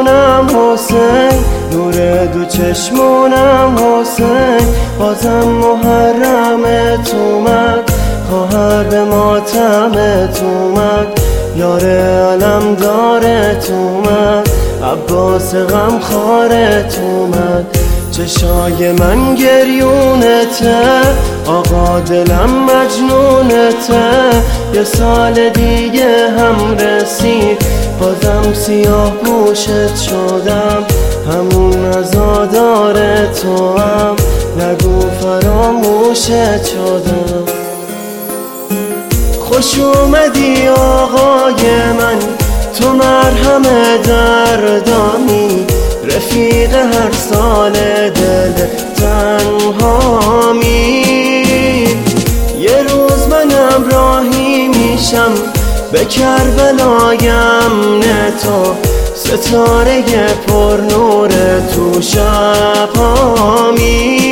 چشمونم حسین، نور دو چشمونم حسین، بازم محرمت اومد، خواهر به ماتمت اومد، یار علم دارت اومد، عباس غم خارت اومد. چشای من گریونته، آقا دلم مجنونته، یه سال دیگه هم رسید بازم سیاه پوشت شدم، همون عزادار تو هم نگو فراموشت شدم. خوش اومدی آقای من، تو مرهم دردانی، رفیق هر سال دل تنهامی. یه روز من راهی میشم به کربلایم نه تو، ستاره پر نور تو شبهامی.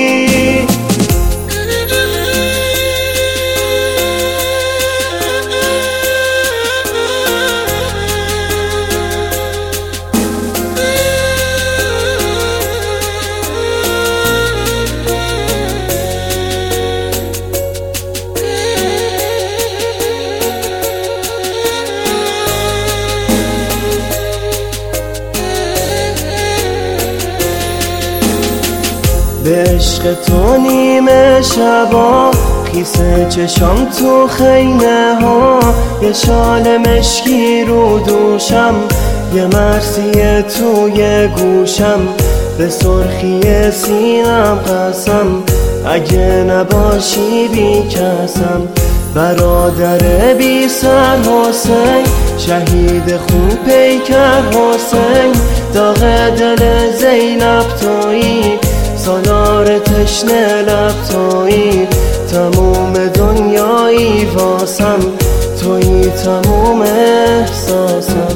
به عشق تو نیمه شبا، خیسه چشام تو خیمه ها، یه شال مشکی رو دوشم، یه مرثیه توی گوشم، به سرخی سینم قسم، اگه نباشی بی کسم. برادر بی سر حسین، شهید خون پیکر حسین، داغ دل زینب تویی، سالار تشنه لب تویی، تموم دنیایی واسم، تویی تموم احساسم.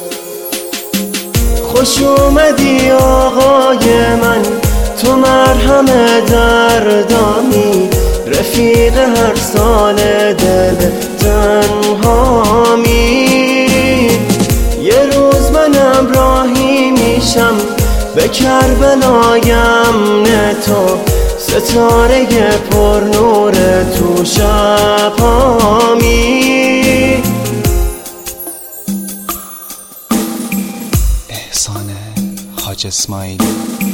خوش اومدی آقای من، تو مرهم دردانی، رفیق هر سال دل تنهامی. یه روز منم راهی میشم به کربلایم نه تو، ستاره پر نور تو شبهامی. احسان حاج اسماعیلی.